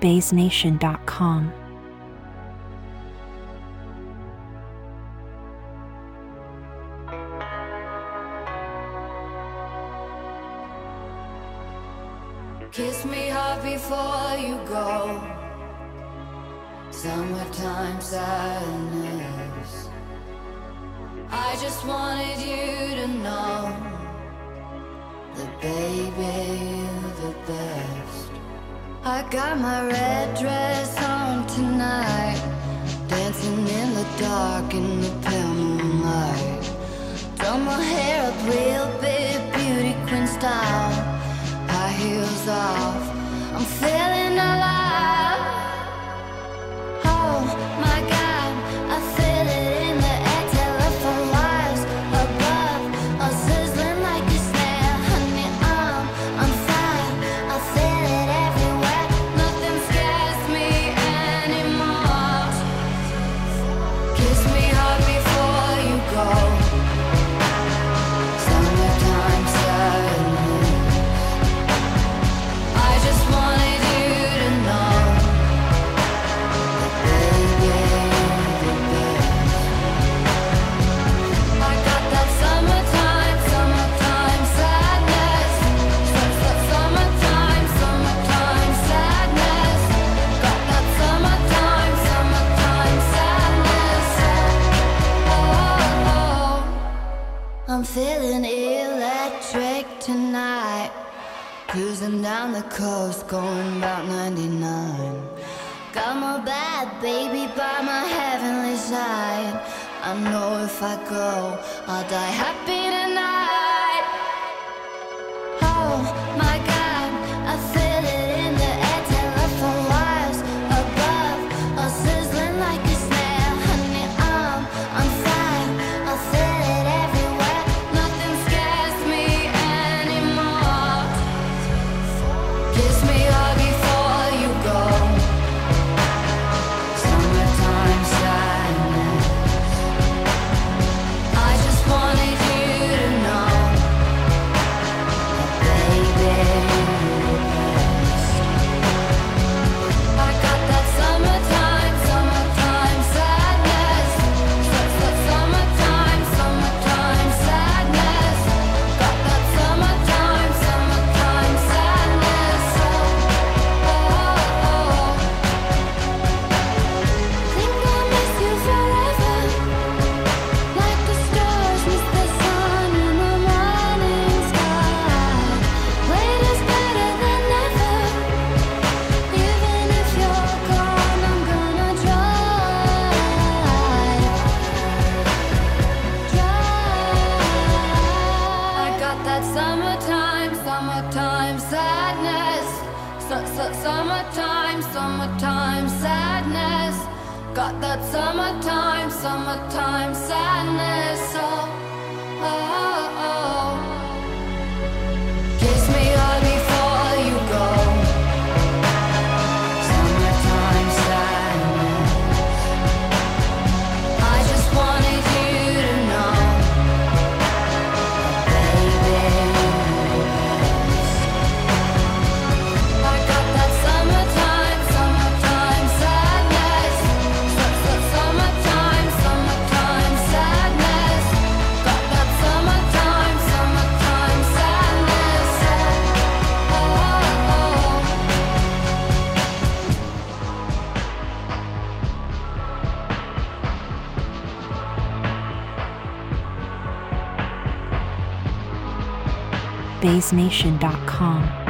BaysNation.com. Kiss me hard before you go. Summertime sadness. I just wanted you to know that baby, you're the best. I got my red dress on tonight, dancing in the dark in the pale moonlight. Done my hair up real big, beauty queen style. High heels off, I'm feeling alive. Oh my God, I feel it in the air. Telephone wires above, all sizzling like a snare. Honey, I'm fire, I feel it everywhere. Nothing scares me anymore. Kiss me hard before you go. Summertime sadness. I just wanted you to know that baby, you're the best. I got that summertime sadness. Summertime sadness. Got that summertime sadness. Oh, I'm feeling electric tonight. Cruising down the coast, going about 99. Got my bad baby by my heavenly side. I know if I go, I'll die happy tonight. Oh my God, I feel it in the air. Telephone wires above, all sizzling like a snare. Honey, I'm fire, I feel it everywhere. Nothing scares me anymore. Kiss me hard before you go. Summertime sadness. I just wanted you to know that baby, you're the best. I got that summertime sadness. Summertime sadness. Got that summertime sadness. Think I'll miss you forever, like the stars miss the sun in the morning sky. Wait is better than never. Even if you're gone, I'm gonna try. I got that summertime sadness. Summertime sadness. Got that summertime sadness. Oh. Kiss me hard before you go. Summertime sadness. I just wanted you to know that baby, you're the best. I got that summertime sadness. Summertime sadness. Got that summertime sadness. Oh. BaysNation.com.